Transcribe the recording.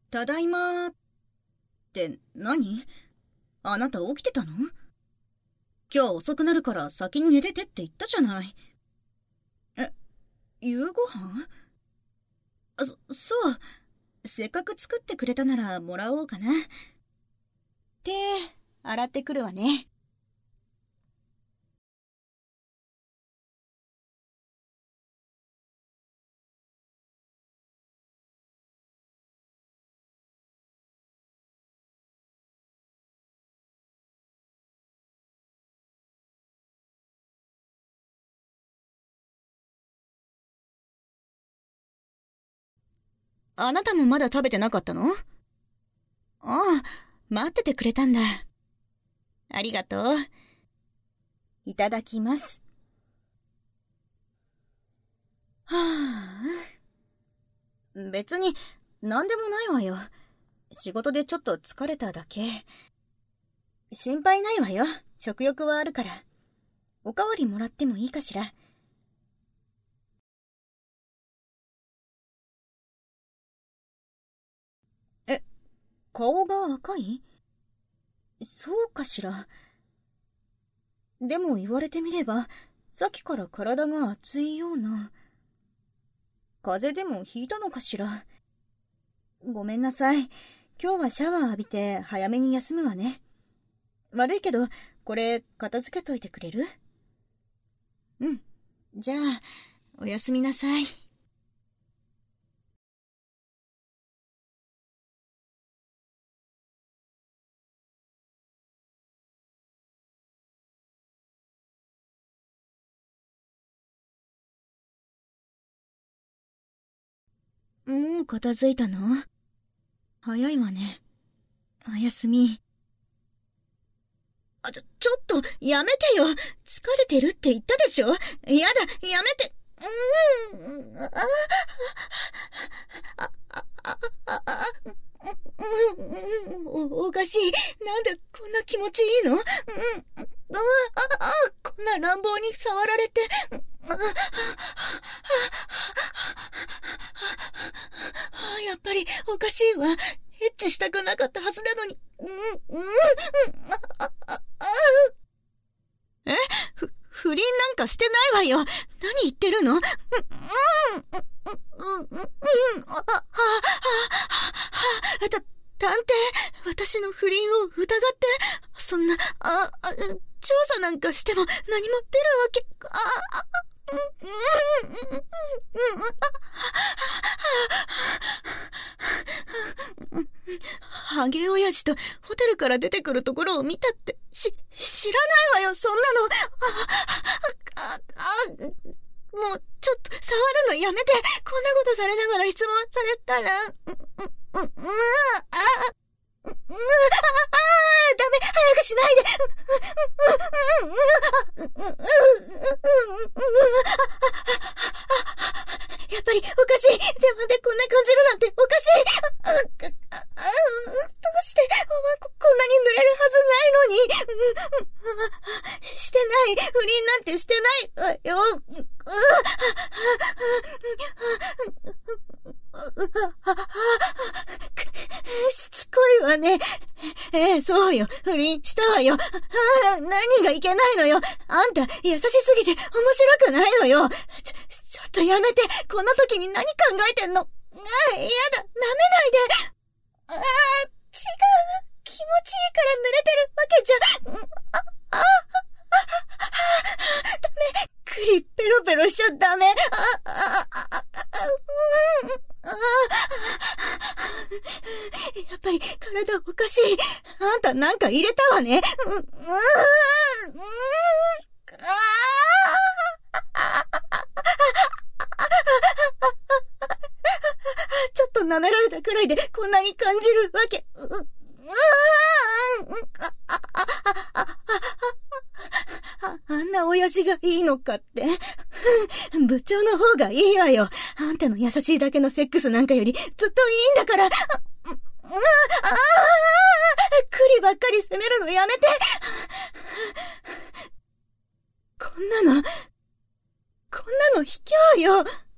ただいまって何？あなた起きてたの？今日遅くなるから先に寝ててって言ったじゃない。夕ご飯？そう。せっかく作ってくれたならもらおうかな。手、洗ってくるわね。あなたもまだ食べてなかったの？ああ、待っててくれたんだ。ありがとう。いただきます。はあ、別に何でもないわよ。仕事でちょっと疲れただけ。心配ないわよ。食欲はあるから。おかわりもらってもいいかしら。顔が赤い？そうかしら。でも言われてみれば、さっきから体が熱いような。風邪でもひいたのかしら。ごめんなさい。今日はシャワー浴びて早めに休むわね。悪いけど、これ片付けといてくれる？うん。じゃあ、おやすみなさい。もう片付いたの？早いわね。おやすみ。ちょっと、やめてよ。疲れてるって言ったでしょ？やだ、やめて。おかしい。なんでこんな気持ちいいの？こんな乱暴に触られて。やっぱりおかしいわ。エッチしたくなかったはずなのに。不倫なんかしてないわよ。何言ってるの？探偵、私の不倫を疑って、そんな、調査なんかしても何も出るわけ、ハゲ親父とホテルから出てくるところを見たって、知らないわよ、そんなの。もう、ちょっと、触るのやめて。こんなことされながら質問されたら。ダメ、早くしないで。やっぱりおかしい。電話でこんな感じるなんておかしい。どうしてこんなに濡れるはずないのに。してない。不倫なんてしてないわよ。しつこいわね。そうよ。不倫したわよ。何がいけないのよ。あんた、優しすぎて面白くないのよ。ちょっとやめて。こんな時に何考えてんの。やだ。舐めないで。違う。気持ちいいから濡れてるわけじゃ。ダメ。栗ペロペロしちゃダメ。やっぱり体おかしい。あんたなんか入れたわね。ちょっと舐められたくらいでこんなに感じるわけ。あんな親父がいいのかって。部長の方がいいわよ。あんたの優しいだけのセックスなんかよりずっといいんだから。栗ばっかり責めるのやめて。こんなの卑怯よ。